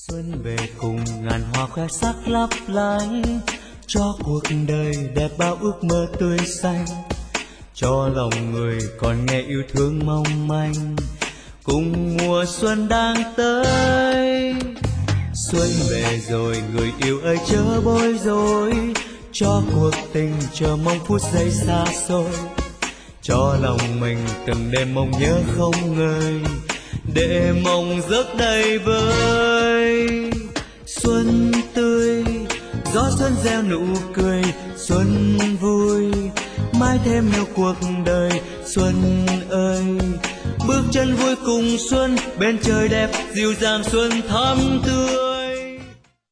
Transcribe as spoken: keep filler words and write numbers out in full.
Xuân về cùng ngàn hoa khoe sắc lấp lánh, cho cuộc đời đẹp bao ước mơ tươi xanh, cho lòng người còn nghe yêu thương mong manh, cùng mùa xuân đang tới. Xuân về rồi người yêu ơi chớ bối rối, cho cuộc tình chờ mong phút giây xa xôi, cho lòng mình từng đêm mong nhớ không ngơi, để mong giấc đầy vơi. Xuân tươi gió xuân gieo nụ cười, xuân vui mãi thêm yêu cuộc đời. Xuân ơi bước chân vui cùng xuân, bên trời đẹp dịu dàng xuân thắm tươi.